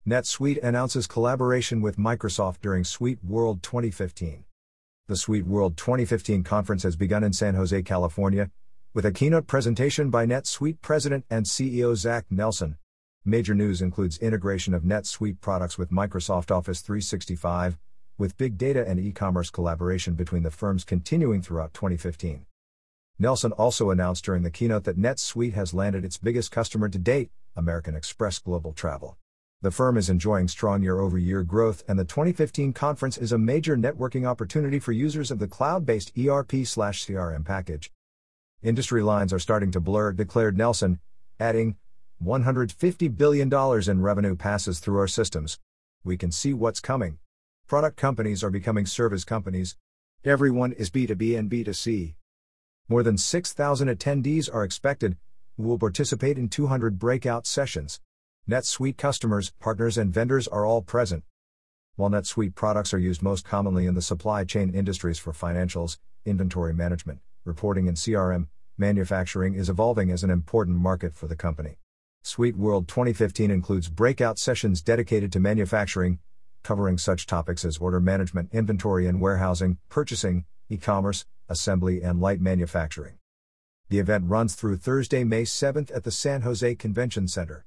NetSuite announces collaboration with Microsoft during Suite World 2015. The Suite World 2015 conference has begun in San Jose, California, with a keynote presentation by NetSuite President and CEO Zach Nelson. Major news includes integration of NetSuite products with Microsoft Office 365, with big data and e-commerce collaboration between the firms continuing throughout 2015. Nelson also announced during the keynote that NetSuite has landed its biggest customer to date, American Express Global Travel. The firm is enjoying strong year-over-year growth, and the 2015 conference is a major networking opportunity for users of the cloud-based ERP/CRM package. Industry lines are starting to blur, declared Nelson, adding, $150 billion in revenue passes through our systems. We can see what's coming. Product companies are becoming service companies. Everyone is B2B and B2C. More than 6,000 attendees are expected, who will participate in 200 breakout sessions. NetSuite customers, partners and vendors are all present. While NetSuite products are used most commonly in the supply chain industries for financials, inventory management, reporting and CRM, manufacturing is evolving as an important market for the company. Suite World 2015 includes breakout sessions dedicated to manufacturing, covering such topics as order management, inventory and warehousing, purchasing, e-commerce, assembly and light manufacturing. The event runs through Thursday, May 7th at the San Jose Convention Center.